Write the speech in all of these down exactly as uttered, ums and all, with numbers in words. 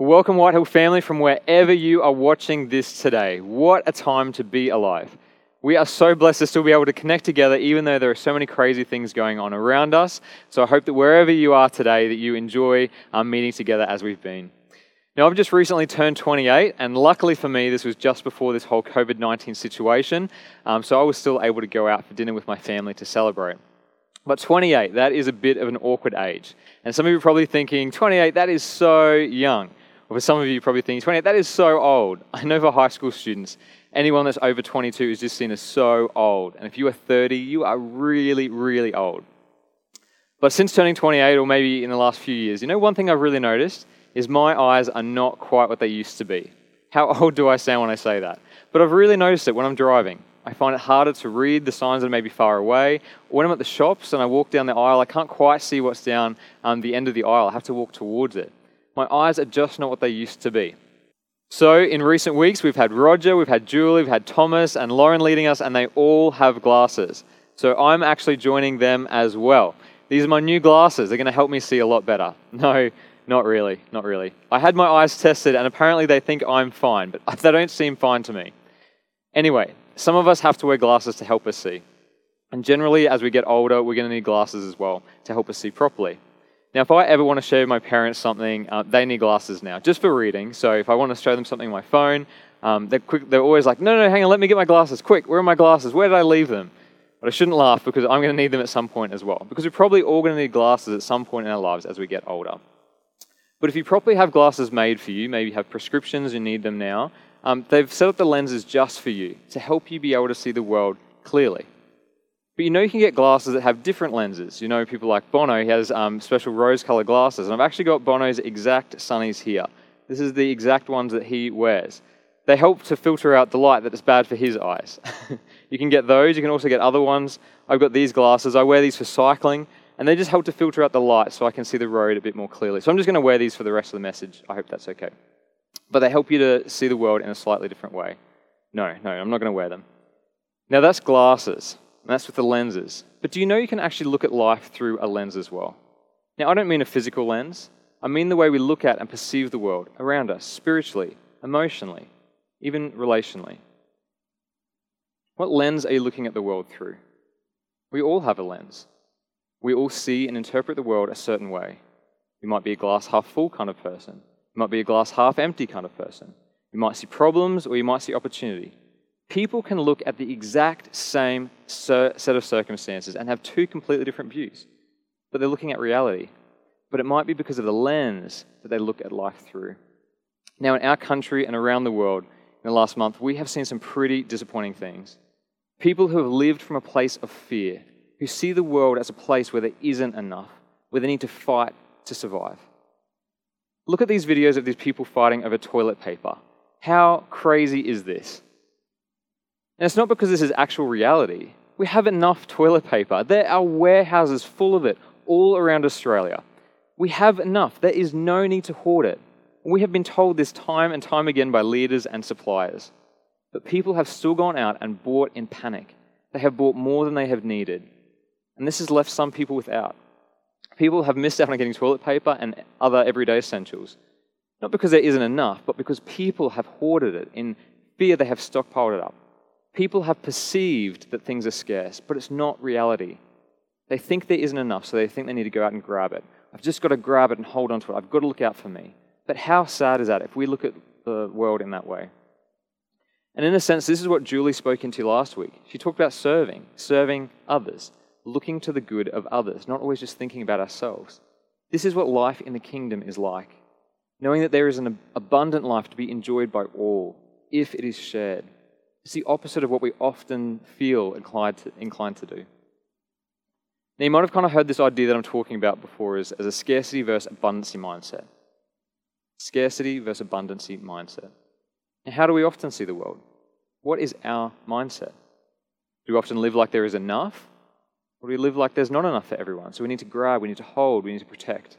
Welcome, Whitehill family, from wherever you are watching this today. What a time to be alive. We are so blessed to still be able to connect together, even though there are so many crazy things going on around us. So I hope that wherever you are today, that you enjoy our meeting together as we've been. Now, I've just recently turned twenty-eight, and luckily for me, this was just before this whole covid nineteen situation, um, so I was still able to go out for dinner with my family to celebrate. But twenty-eight, that is a bit of an awkward age. And some of you are probably thinking, twenty-eight, that is so young. Or for some of you, you're probably thinking, twenty-eight, that is so old. I know for high school students, anyone that's over twenty-two is just seen as so old. And if you are thirty, you are really, really old. But since turning twenty-eight, or maybe in the last few years, you know, one thing I've really noticed is my eyes are not quite what they used to be. How old do I sound when I say that? But I've really noticed it when I'm driving. I find it harder to read the signs that are maybe far away. When I'm at the shops and I walk down the aisle, I can't quite see what's down um, the end of the aisle. I have to walk towards it. My eyes are just not what they used to be. So in recent weeks, we've had Roger, we've had Julie, we've had Thomas and Lauren leading us, and they all have glasses. So I'm actually joining them as well. These are my new glasses. They're going to help me see a lot better. No, not really, not really. I had my eyes tested, and apparently they think I'm fine, but they don't seem fine to me. Anyway, some of us have to wear glasses to help us see. And generally, as we get older, we're going to need glasses as well to help us see properly. Now, if I ever want to show my parents something, uh, they need glasses now, just for reading. So if I want to show them something on my phone, um, they're, quick, they're always like, no, no, hang on, let me get my glasses. Quick, where are my glasses? Where did I leave them? But I shouldn't laugh because I'm going to need them at some point as well. Because we're probably all going to need glasses at some point in our lives as we get older. But if you properly have glasses made for you, maybe you have prescriptions, you need them now, um, they've set up the lenses just for you to help you be able to see the world clearly. But you know you can get glasses that have different lenses. You know, people like Bono, he has um, special rose-colored glasses. And I've actually got Bono's exact sunnies here. This is the exact ones that he wears. They help to filter out the light that is bad for his eyes. You can get those. You can also get other ones. I've got these glasses. I wear these for cycling. And they just help to filter out the light so I can see the road a bit more clearly. So I'm just going to wear these for the rest of the message. I hope that's okay. But they help you to see the world in a slightly different way. No, no, I'm not going to wear them. Now that's glasses. And that's with the lenses. But do you know you can actually look at life through a lens as well? Now, I don't mean a physical lens. I mean the way we look at and perceive the world around us, spiritually, emotionally, even relationally. What lens are you looking at the world through? We all have a lens. We all see and interpret the world a certain way. You might be a glass half full kind of person. You might be a glass half empty kind of person. You might see problems or you might see opportunity. People can look at the exact same set of circumstances and have two completely different views, but they're looking at reality. But it might be because of the lens that they look at life through. Now, in our country and around the world, in the last month, we have seen some pretty disappointing things. People who have lived from a place of fear, who see the world as a place where there isn't enough, where they need to fight to survive. Look at these videos of these people fighting over toilet paper. How crazy is this? And it's not because this is actual reality. We have enough toilet paper. There are warehouses full of it all around Australia. We have enough. There is no need to hoard it. We have been told this time and time again by leaders and suppliers. But people have still gone out and bought in panic. They have bought more than they have needed. And this has left some people without. People have missed out on getting toilet paper and other everyday essentials. Not because there isn't enough, but because people have hoarded it. In fear, they have stockpiled it up. People have perceived that things are scarce, but it's not reality. They think there isn't enough, so they think they need to go out and grab it. I've just got to grab it and hold on to it. I've got to look out for me. But how sad is that if we look at the world in that way? And in a sense, this is what Julie spoke into last week. She talked about serving, serving others, looking to the good of others, not always just thinking about ourselves. This is what life in the kingdom is like, knowing that there is an abundant life to be enjoyed by all, if it is shared. It's the opposite of what we often feel inclined to, inclined to do. Now, you might have kind of heard this idea that I'm talking about before as, as a scarcity versus abundancy mindset. Scarcity versus abundancy mindset. And how do we often see the world? What is our mindset? Do we often live like there is enough? Or do we live like there's not enough for everyone? So we need to grab, we need to hold, we need to protect.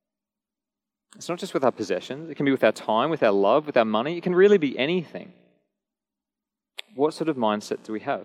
It's not just with our possessions. It can be with our time, with our love, with our money. It can really be anything. What sort of mindset do we have?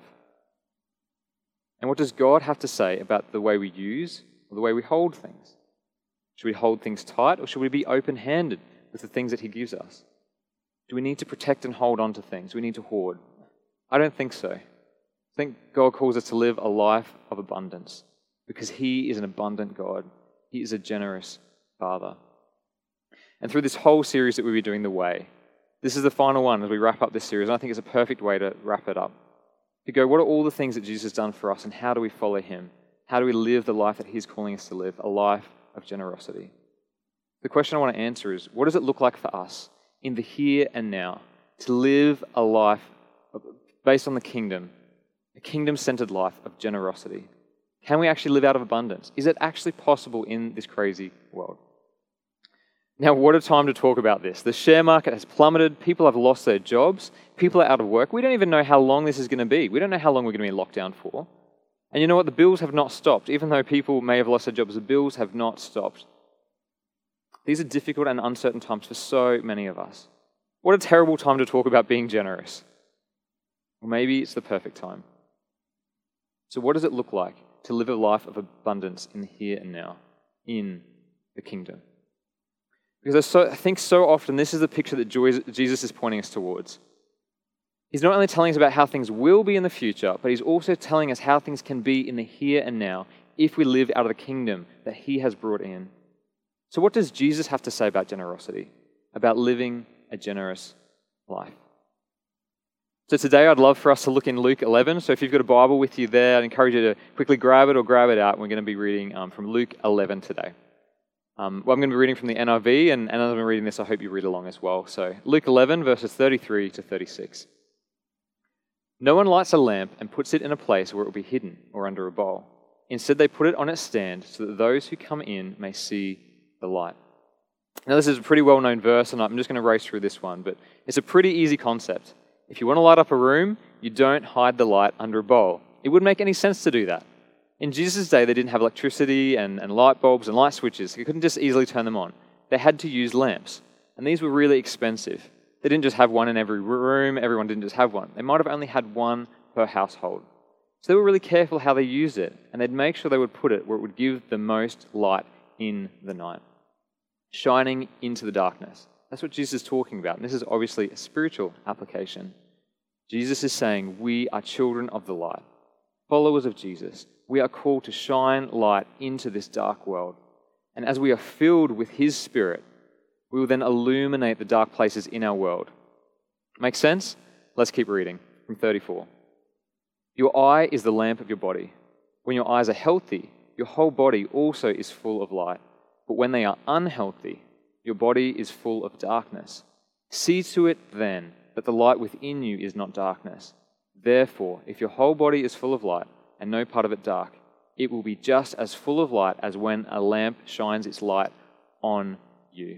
And what does God have to say about the way we use or the way we hold things? Should we hold things tight or should we be open-handed, with the things that he gives us? Do we need to protect and hold on to things? Do we need to hoard? I don't think so. I think God calls us to live a life of abundance because he is an abundant God. He is a generous Father. And through this whole series that we'll be doing, The Way, this is the final one as we wrap up this series, and I think it's a perfect way to wrap it up. To go, what are all the things that Jesus has done for us, and how do we follow him? How do we live the life that he's calling us to live, a life of generosity? The question I want to answer is, what does it look like for us in the here and now to live a life based on the kingdom, a kingdom-centered life of generosity? Can we actually live out of abundance? Is it actually possible in this crazy world? Now, what a time to talk about this. The share market has plummeted. People have lost their jobs. People are out of work. We don't even know how long this is going to be. We don't know how long we're going to be in lockdown for. And you know what? The bills have not stopped. Even though people may have lost their jobs, the bills have not stopped. These are difficult and uncertain times for so many of us. What a terrible time to talk about being generous. Or maybe it's the perfect time. So what does it look like to live a life of abundance in the here and now, in the kingdom? Because I, so, I think so often this is the picture that Jesus is pointing us towards. He's not only telling us about how things will be in the future, but he's also telling us how things can be in the here and now if we live out of the kingdom that he has brought in. So what does Jesus have to say about generosity, about living a generous life? So today I'd love for us to look in Luke eleven. So if you've got a Bible with you there, I'd encourage you to quickly grab it or grab it out. We're going to be reading um, from Luke eleven today. Um, well, I'm going to be reading from the N I V, and, and as I'm reading this, I hope you read along as well. So Luke eleven, verses thirty-three to thirty-six. No one lights a lamp and puts it in a place where it will be hidden or under a bowl. Instead, they put it on its stand so that those who come in may see the light. Now, this is a pretty well-known verse, and I'm just going to race through this one, but it's a pretty easy concept. If you want to light up a room, you don't hide the light under a bowl. It wouldn't make any sense to do that. In Jesus' day, they didn't have electricity and, and light bulbs and light switches. They couldn't just easily turn them on. They had to use lamps, and these were really expensive. They didn't just have one in every room. Everyone didn't just have one. They might have only had one per household. So they were really careful how they used it, and they'd make sure they would put it where it would give the most light in the night, shining into the darkness. That's what Jesus is talking about, and this is obviously a spiritual application. Jesus is saying we are children of the light, followers of Jesus. We are called to shine light into this dark world. And as we are filled with his Spirit, we will then illuminate the dark places in our world. Make sense? Let's keep reading from thirty-four. Your eye is the lamp of your body. When your eyes are healthy, your whole body also is full of light. But when they are unhealthy, your body is full of darkness. See to it then that the light within you is not darkness. Therefore, if your whole body is full of light and no part of it dark, it will be just as full of light as when a lamp shines its light on you.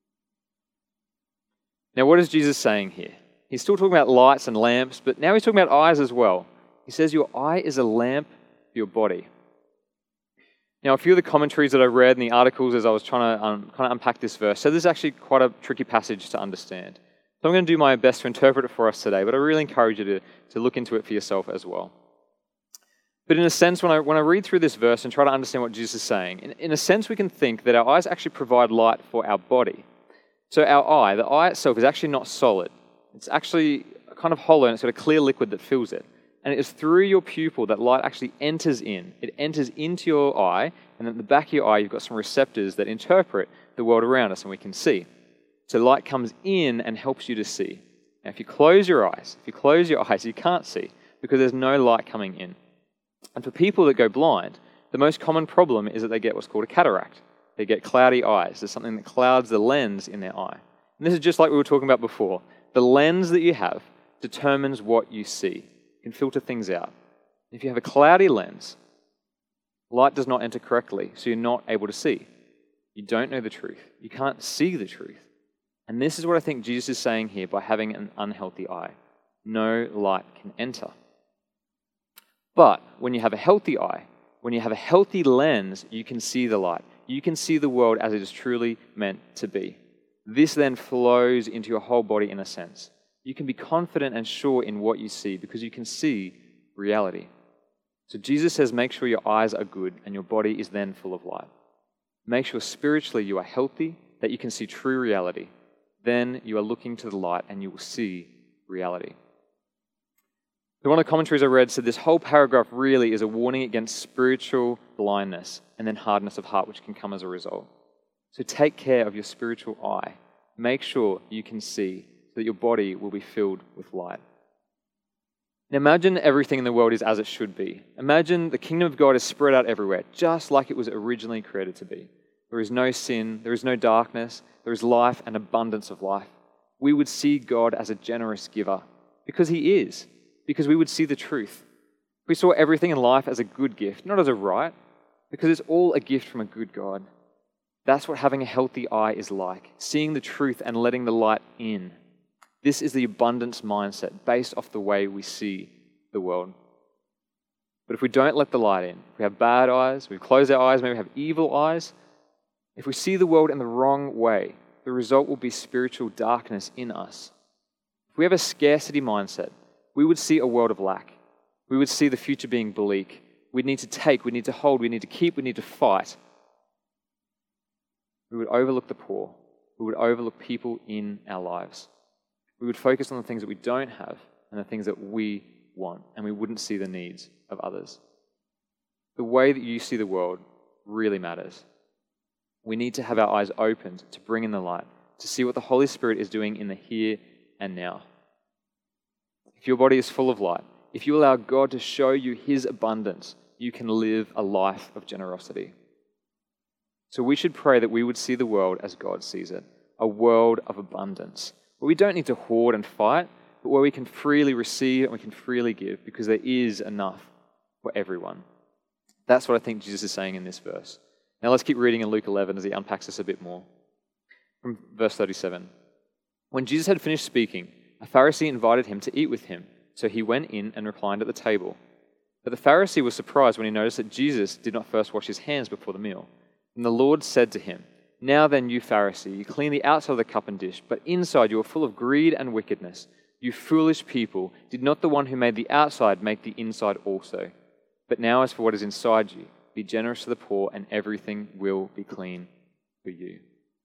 Now, what is Jesus saying here? He's still talking about lights and lamps, but now he's talking about eyes as well. He says your eye is a lamp for your body. Now, a few of the commentaries that I read in the articles as I was trying to um, kind of unpack this verse, so this is actually quite a tricky passage to understand. So I'm going to do my best to interpret it for us today, but I really encourage you to, to look into it for yourself as well. But in a sense, when I, when I read through this verse and try to understand what Jesus is saying, in, in a sense we can think that our eyes actually provide light for our body. So our eye, the eye itself is actually not solid. It's actually kind of hollow, and it's got a clear liquid that fills it. And it is through your pupil that light actually enters in. It enters into your eye, and at the back of your eye you've got some receptors that interpret the world around us and we can see. So light comes in and helps you to see. Now if you close your eyes, if you close your eyes, you can't see because there's no light coming in. And for people that go blind, the most common problem is that they get what's called a cataract. They get cloudy eyes. There's something that clouds the lens in their eye. And this is just like we were talking about before. The lens that you have determines what you see. You can filter things out. If you have a cloudy lens, light does not enter correctly, so you're not able to see. You don't know the truth. You can't see the truth. And this is what I think Jesus is saying here by having an unhealthy eye. No light can enter. But when you have a healthy eye, when you have a healthy lens, you can see the light. You can see the world as it is truly meant to be. This then flows into your whole body in a sense. You can be confident and sure in what you see because you can see reality. So Jesus says, make sure your eyes are good and your body is then full of light. Make sure spiritually you are healthy, that you can see true reality. then you are looking to the light and you will see reality. So one of the commentaries I read said this whole paragraph really is a warning against spiritual blindness and then hardness of heart, which can come as a result. So take care of your spiritual eye. Make sure you can see so that your body will be filled with light. And imagine everything in the world is as it should be. Imagine the kingdom of God is spread out everywhere, just like it was originally created to be. There is no sin, there is no darkness, there is life and abundance of life. We would see God as a generous giver because he is, because we would see the truth. We saw everything in life as a good gift, not as a right, because it's all a gift from a good God. That's what having a healthy eye is like, seeing the truth and letting the light in. This is the abundance mindset based off the way we see the world. But if we don't let the light in, if we have bad eyes, we close our eyes, maybe we have evil eyes, if we see the world in the wrong way, the result will be spiritual darkness in us. If we have a scarcity mindset, we would see a world of lack. We would see the future being bleak. We'd need to take, we'd need to hold, we need to keep, we need to fight. We would overlook the poor. We would overlook people in our lives. We would focus on the things that we don't have and the things that we want, and we wouldn't see the needs of others. The way that you see the world really matters. We need to have our eyes opened to bring in the light, to see what the Holy Spirit is doing in the here and now. If your body is full of light, if you allow God to show you his abundance, you can live a life of generosity. So we should pray that we would see the world as God sees it, a world of abundance, where we don't need to hoard and fight, but where we can freely receive and we can freely give because there is enough for everyone. That's what I think Jesus is saying in this verse. Now let's keep reading in Luke eleven as he unpacks this a bit more. From verse thirty-seven. When Jesus had finished speaking, a Pharisee invited him to eat with him, so he went in and reclined at the table. But the Pharisee was surprised when he noticed that Jesus did not first wash his hands before the meal. And the Lord said to him, "Now then, you Pharisee, you clean the outside of the cup and dish, but inside you are full of greed and wickedness. You foolish people, did not the one who made the outside make the inside also? But now as for what is inside you, be generous to the poor, and everything will be clean for you."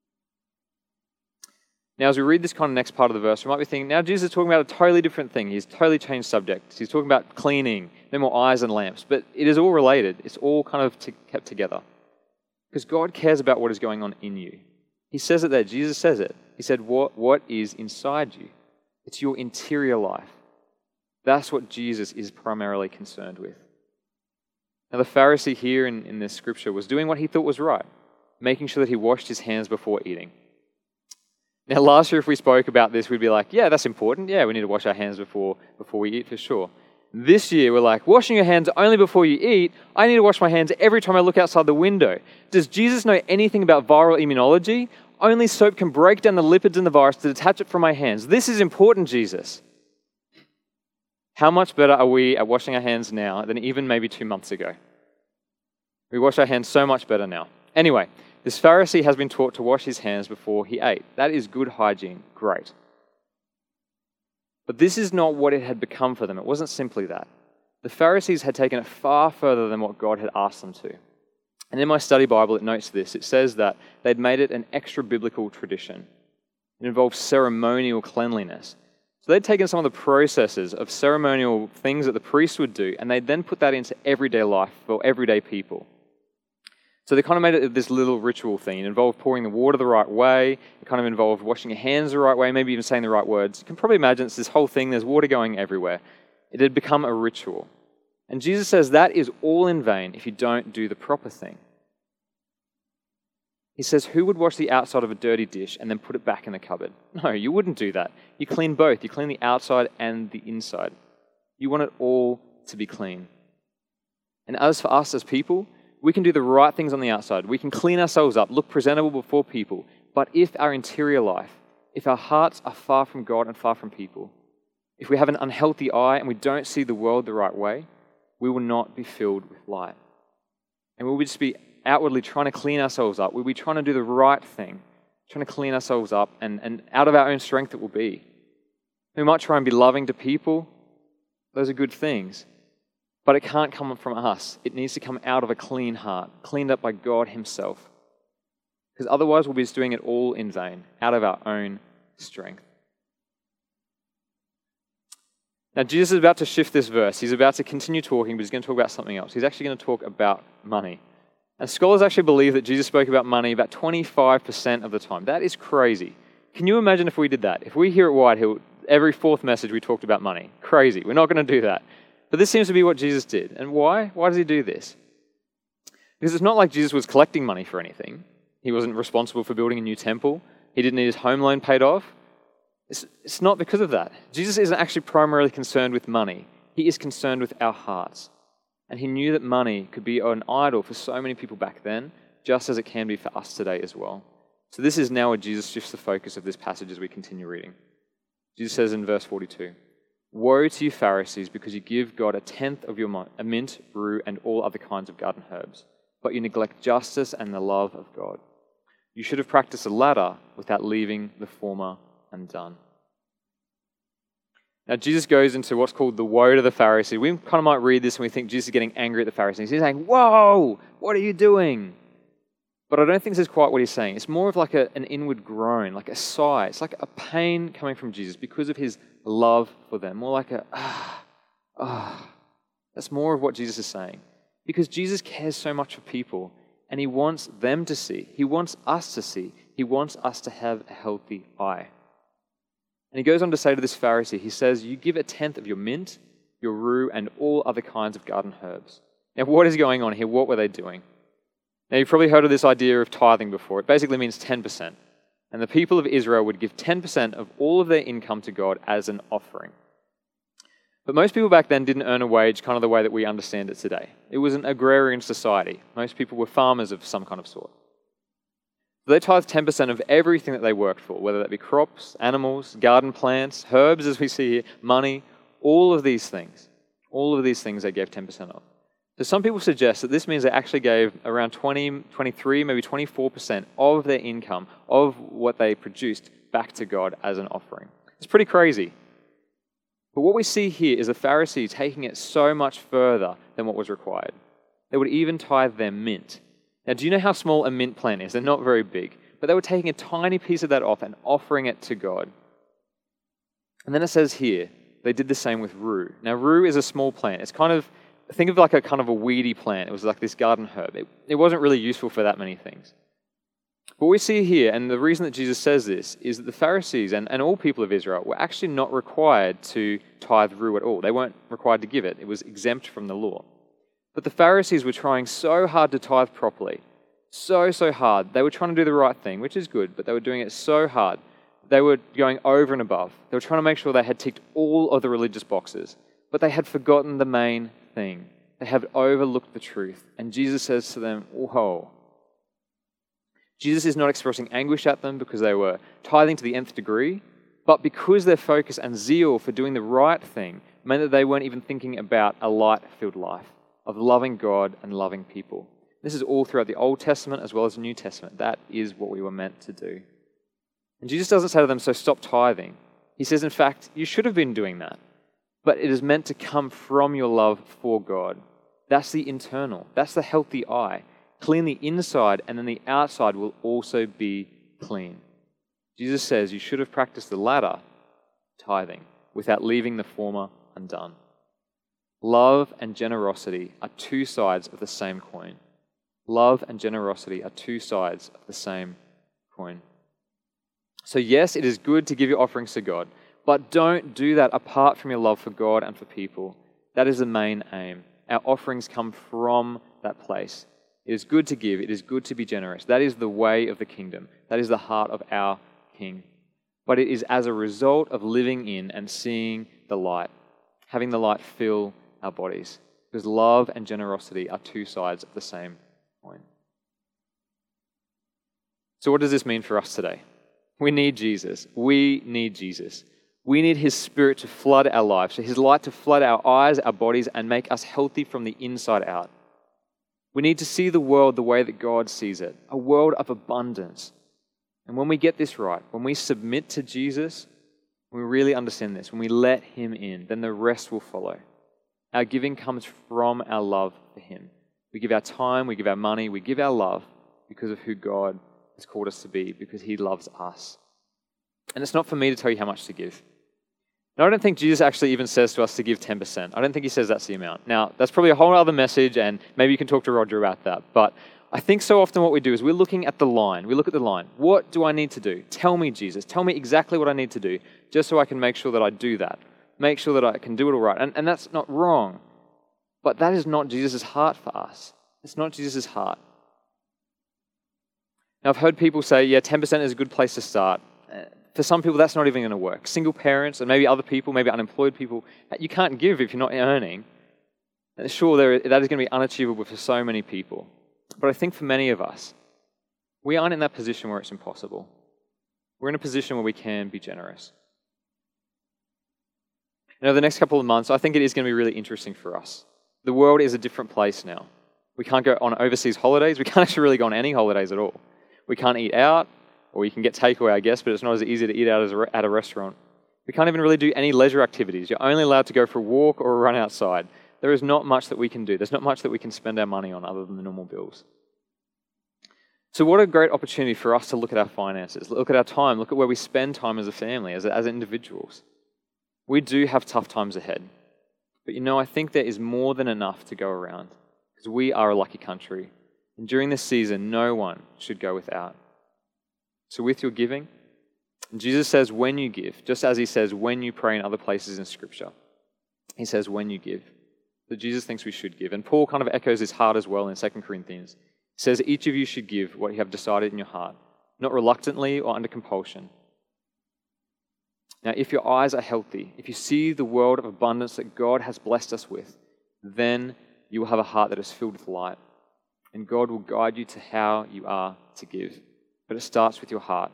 Now, as we read this kind of next part of the verse, we might be thinking, now Jesus is talking about a totally different thing. He's totally changed subjects. He's talking about cleaning, no more eyes and lamps. But it is all related. It's all kind of t- kept together. Because God cares about what is going on in you. He says it there. Jesus says it. He said, what, what is inside you? It's your interior life. That's what Jesus is primarily concerned with. Now, the Pharisee here in, in this scripture was doing what he thought was right, making sure that he washed his hands before eating. Now, last year, if we spoke about this, we'd be like, yeah, that's important. Yeah, we need to wash our hands before, before we eat for sure. This year, we're like, washing your hands only before you eat. I need to wash my hands every time I look outside the window. Does Jesus know anything about viral immunology? Only soap can break down the lipids in the virus to detach it from my hands. This is important, Jesus. How much better are we at washing our hands now than even maybe two months ago? We wash our hands so much better now. Anyway, this Pharisee has been taught to wash his hands before he ate. That is good hygiene. Great. But this is not what it had become for them. It wasn't simply that. The Pharisees had taken it far further than what God had asked them to. And in my study Bible, it notes this. It says that they'd made it an extra-biblical tradition. It involved ceremonial cleanliness. So they'd taken some of the processes of ceremonial things that the priests would do, and they'd then put that into everyday life for everyday people. So they kind of made it this little ritual thing. It involved pouring the water the right way. It kind of involved washing your hands the right way, maybe even saying the right words. You can probably imagine it's this whole thing. There's water going everywhere. It had become a ritual. And Jesus says that is all in vain if you don't do the proper thing. He says, who would wash the outside of a dirty dish and then put it back in the cupboard? No, you wouldn't do that. You clean both. You clean the outside and the inside. You want it all to be clean. And as for us as people, we can do the right things on the outside. We can clean ourselves up, look presentable before people. But if our interior life, if our hearts are far from God and far from people, if we have an unhealthy eye and we don't see the world the right way, we will not be filled with light. And we will just be outwardly trying to clean ourselves up. We'll be trying to do the right thing, trying to clean ourselves up, and, and out of our own strength it will be. We might try and be loving to people. Those are good things. But it can't come from us. It needs to come out of a clean heart, cleaned up by God himself. Because otherwise we'll be just doing it all in vain, out of our own strength. Now, Jesus is about to shift this verse. He's about to continue talking, but he's going to talk about something else. He's actually going to talk about money. And scholars actually believe that Jesus spoke about money about twenty-five percent of the time. That is crazy. Can you imagine if we did that? If we here at Whitehill, every fourth message we talked about money. Crazy. We're not going to do that. But this seems to be what Jesus did. And why? Why does he do this? Because it's not like Jesus was collecting money for anything. He wasn't responsible for building a new temple. He didn't need his home loan paid off. It's, it's not because of that. Jesus isn't actually primarily concerned with money. He is concerned with our hearts. And he knew that money could be an idol for so many people back then, just as it can be for us today as well. So this is now where Jesus shifts the focus of this passage as we continue reading. Jesus says in verse forty-two, "Woe to you Pharisees, because you give God a tenth of your mint, rue, and all other kinds of garden herbs, but you neglect justice and the love of God. You should have practiced the latter without leaving the former undone." Now, Jesus goes into what's called the woe to the Pharisee. We kind of might read this and we think Jesus is getting angry at the Pharisees. He's saying, "Whoa, what are you doing?" But I don't think this is quite what he's saying. It's more of like a, an inward groan, like a sigh. It's like a pain coming from Jesus because of his love for them. More like a, ah, ah. That's more of what Jesus is saying. Because Jesus cares so much for people and he wants them to see. He wants us to see. He wants us to have a healthy eye. And he goes on to say to this Pharisee, he says, "You give a tenth of your mint, your rue, and all other kinds of garden herbs." Now, what is going on here? What were they doing? Now, you've probably heard of this idea of tithing before. It basically means ten percent. And the people of Israel would give ten percent of all of their income to God as an offering. But most people back then didn't earn a wage kind of the way that we understand it today. It was an agrarian society. Most people were farmers of some kind of sort. They tithed ten percent of everything that they worked for, whether that be crops, animals, garden plants, herbs, as we see here, money, all of these things. All of these things they gave ten percent of. So some people suggest that this means they actually gave around twenty, twenty-three, maybe twenty-four percent of their income, of what they produced, back to God as an offering. It's pretty crazy. But what we see here is the Pharisees taking it so much further than what was required. They would even tithe their mint. Now, do you know how small a mint plant is? They're not very big. But they were taking a tiny piece of that off and offering it to God. And then it says here, they did the same with rue. Now, rue is a small plant. It's kind of, think of like a kind of a weedy plant. It was like this garden herb. It, it wasn't really useful for that many things. What we see here, and the reason that Jesus says this, is that the Pharisees and, and all people of Israel were actually not required to tithe rue at all. They weren't required to give it. It was exempt from the law. But the Pharisees were trying so hard to tithe properly, so, so hard. They were trying to do the right thing, which is good, but they were doing it so hard. They were going over and above. They were trying to make sure they had ticked all of the religious boxes, but they had forgotten the main thing. They had overlooked the truth. And Jesus says to them, whoa. Jesus is not expressing anguish at them because they were tithing to the nth degree, but because their focus and zeal for doing the right thing meant that they weren't even thinking about a light-filled life of loving God and loving people. This is all throughout the Old Testament as well as the New Testament. That is what we were meant to do. And Jesus doesn't say to them, so stop tithing. He says, in fact, you should have been doing that. But it is meant to come from your love for God. That's the internal. That's the healthy eye. Clean the inside, and then the outside will also be clean. Jesus says you should have practiced the latter, tithing, without leaving the former undone. Love and generosity are two sides of the same coin. Love and generosity are two sides of the same coin. So yes, it is good to give your offerings to God, but don't do that apart from your love for God and for people. That is the main aim. Our offerings come from that place. It is good to give. It is good to be generous. That is the way of the kingdom. That is the heart of our King. But it is as a result of living in and seeing the light, having the light fill our bodies. Because love and generosity are two sides of the same coin. So what does this mean for us today? We need Jesus. We need Jesus. We need his Spirit to flood our lives, so his light to flood our eyes, our bodies, and make us healthy from the inside out. We need to see the world the way that God sees it, a world of abundance. And when we get this right, when we submit to Jesus, when we really understand this, when we let him in, then the rest will follow. Our giving comes from our love for him. We give our time, we give our money, we give our love because of who God has called us to be, because he loves us. And it's not for me to tell you how much to give. And I don't think Jesus actually even says to us to give ten percent. I don't think he says that's the amount. Now, that's probably a whole other message, and maybe you can talk to Roger about that. But I think so often what we do is we're looking at the line. We look at the line. What do I need to do? Tell me, Jesus. Tell me exactly what I need to do, just so I can make sure that I do that. Make sure that I can do it all right. And, and that's not wrong. But that is not Jesus' heart for us. It's not Jesus' heart. Now, I've heard people say, yeah, ten percent is a good place to start. For some people, that's not even going to work. Single parents, and maybe other people, maybe unemployed people, you can't give if you're not earning. And sure, there, that is going to be unachievable for so many people. But I think for many of us, we aren't in that position where it's impossible. We're in a position where we can be generous. And over the next couple of months, I think it is going to be really interesting for us. The world is a different place now. We can't go on overseas holidays. We can't actually really go on any holidays at all. We can't eat out. Or you can get takeaway, I guess, but it's not as easy to eat out as a, at a restaurant. We can't even really do any leisure activities. You're only allowed to go for a walk or a run outside. There is not much that we can do. There's not much that we can spend our money on other than the normal bills. So what a great opportunity for us to look at our finances, look at our time, look at where we spend time as a family, as, as individuals. We do have tough times ahead. But you know, I think there is more than enough to go around, because we are a lucky country. And during this season, no one should go without. So with your giving, Jesus says when you give, just as he says when you pray in other places in Scripture. He says when you give. So Jesus thinks we should give. And Paul kind of echoes his heart as well in Second Corinthians. He says each of you should give what you have decided in your heart, not reluctantly or under compulsion. Now, if your eyes are healthy, if you see the world of abundance that God has blessed us with, then you will have a heart that is filled with light. And God will guide you to how you are to give. But it starts with your heart.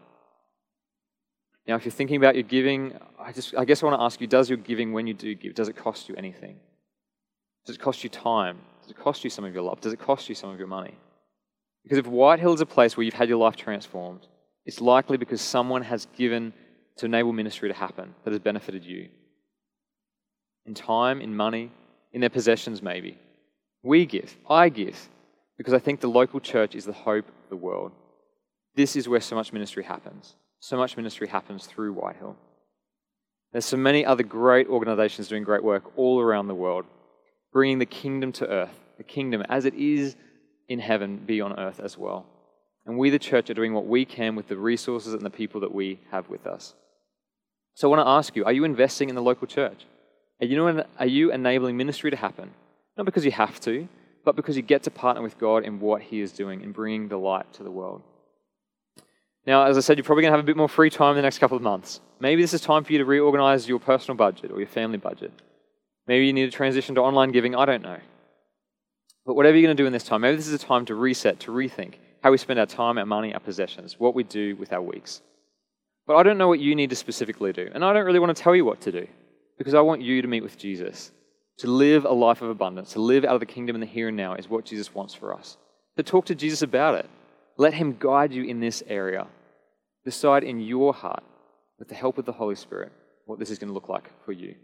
Now, if you're thinking about your giving, I just, I guess I want to ask you, does your giving, when you do give, does it cost you anything? Does it cost you time? Does it cost you some of your love? Does it cost you some of your money? Because if Whitehill is a place where you've had your life transformed, it's likely because someone has given to enable ministry to happen that has benefited you. In time, in money, in their possessions maybe. We give, I give, because I think the local church is the hope of the world. This is where so much ministry happens. So much ministry happens through Whitehill. There's so many other great organizations doing great work all around the world, bringing the kingdom to earth, the kingdom as it is in heaven be on earth as well. And we, the church, are doing what we can with the resources and the people that we have with us. So I want to ask you, are you investing in the local church? Are you, are you enabling ministry to happen? Not because you have to, but because you get to partner with God in what he is doing in bringing the light to the world. Now, as I said, you're probably going to have a bit more free time in the next couple of months. Maybe this is time for you to reorganize your personal budget or your family budget. Maybe you need to transition to online giving, I don't know. But whatever you're going to do in this time, maybe this is a time to reset, to rethink how we spend our time, our money, our possessions, what we do with our weeks. But I don't know what you need to specifically do, and I don't really want to tell you what to do, because I want you to meet with Jesus. To live a life of abundance, to live out of the kingdom in the here and now is what Jesus wants for us. To talk to Jesus about it. Let him guide you in this area. Decide in your heart, with the help of the Holy Spirit, what this is going to look like for you.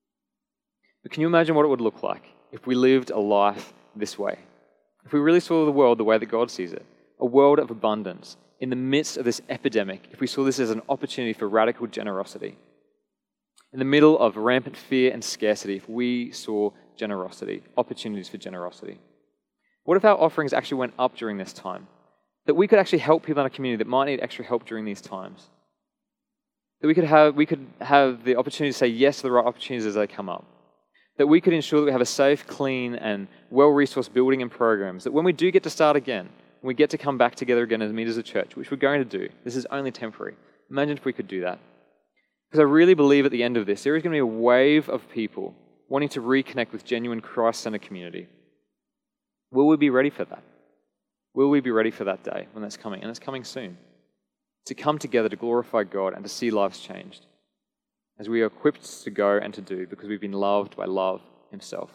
But can you imagine what it would look like if we lived a life this way? If we really saw the world the way that God sees it, a world of abundance, in the midst of this epidemic, if we saw this as an opportunity for radical generosity. In the middle of rampant fear and scarcity, if we saw generosity, opportunities for generosity. What if our offerings actually went up during this time? That we could actually help people in our community that might need extra help during these times. That we could have, we could have the opportunity to say yes to the right opportunities as they come up. That we could ensure that we have a safe, clean, and well-resourced building and programs. That when we do get to start again, we get to come back together again and meet as a church, which we're going to do. This is only temporary. Imagine if we could do that. Because I really believe at the end of this, there is going to be a wave of people wanting to reconnect with genuine Christ-centered community. Will we be ready for that? Will we be ready for that day when that's coming? And it's coming soon. To come together to glorify God and to see lives changed. As we are equipped to go and to do because we've been loved by love himself.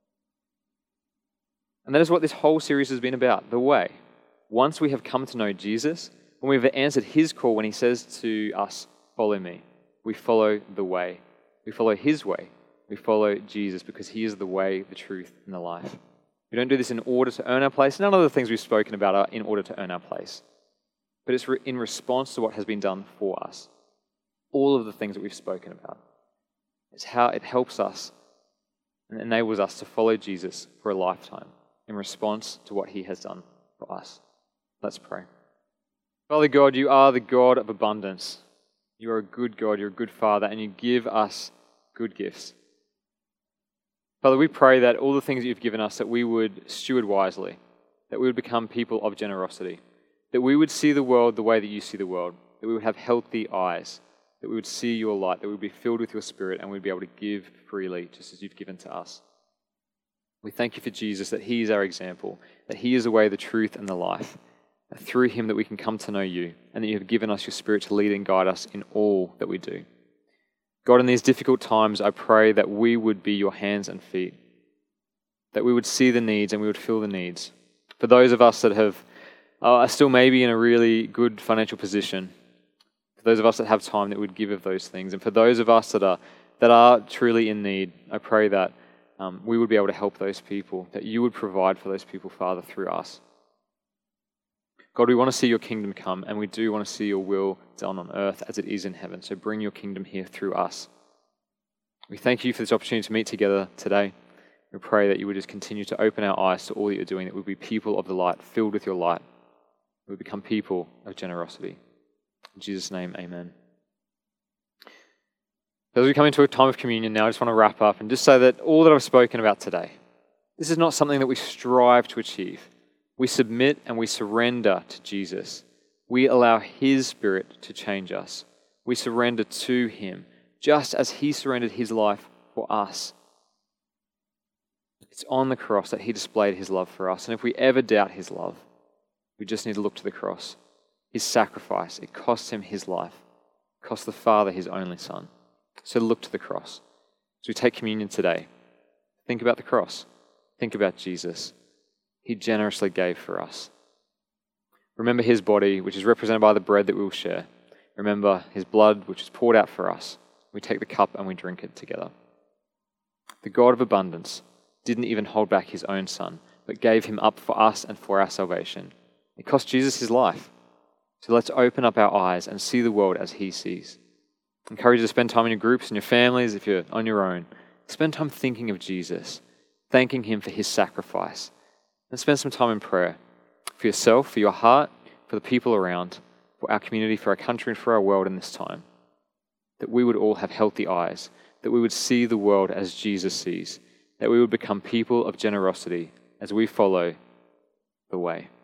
And that is what this whole series has been about, the way. Once we have come to know Jesus, when we've answered his call when he says to us, follow me, we follow the way. We follow his way. We follow Jesus because he is the way, the truth, and the life. We don't do this in order to earn our place. None of the things we've spoken about are in order to earn our place. But it's in response to what has been done for us. all of the things that we've spoken about. It's how it helps us and enables us to follow Jesus for a lifetime in response to what he has done for us. Let's pray. Father God, you are the God of abundance. You are a good God, you're a good Father, and you give us good gifts. Father, we pray that all the things that you've given us, that we would steward wisely, that we would become people of generosity, that we would see the world the way that you see the world, that we would have healthy eyes, that we would see your light, that we would be filled with your Spirit, and we'd be able to give freely, just as you've given to us. We thank you for Jesus, that he is our example, that he is the way, the truth, and the life, that through him that we can come to know you, and that you have given us your Spirit to lead and guide us in all that we do. God, in these difficult times, I pray that we would be your hands and feet, that we would see the needs and we would fill the needs. For those of us that have uh, are still maybe in a really good financial position, for those of us that have time, that would give of those things, and for those of us that are that are truly in need, I pray that um, we would be able to help those people, that you would provide for those people, Father, through us. God, we want to see your kingdom come, and we do want to see your will done on earth as it is in heaven. So bring your kingdom here through us. We thank you for this opportunity to meet together today. We pray that you would just continue to open our eyes to all that you're doing, that we'll be people of the light, filled with your light. We'll become people of generosity. In Jesus' name, amen. As we come into a time of communion now, I just want to wrap up and just say that all that I've spoken about today, this is not something that we strive to achieve. We submit and we surrender to Jesus. We allow his Spirit to change us. We surrender to him, just as he surrendered his life for us. It's on the cross that he displayed his love for us. And if we ever doubt his love, we just need to look to the cross. His sacrifice, it cost him his life. It cost the Father his only Son. So look to the cross. As we take communion today, think about the cross. Think about Jesus. He generously gave for us. Remember his body, which is represented by the bread that we will share. Remember his blood, which is poured out for us. We take the cup and we drink it together. The God of abundance didn't even hold back his own Son, but gave him up for us and for our salvation. It cost Jesus his life. So let's open up our eyes and see the world as he sees. I encourage you to spend time in your groups and your families, if you're on your own. Spend time thinking of Jesus, thanking him for his sacrifice. And spend some time in prayer for yourself, for your heart, for the people around, for our community, for our country, and for our world in this time. That we would all have healthy eyes, that we would see the world as Jesus sees, that we would become people of generosity as we follow the way.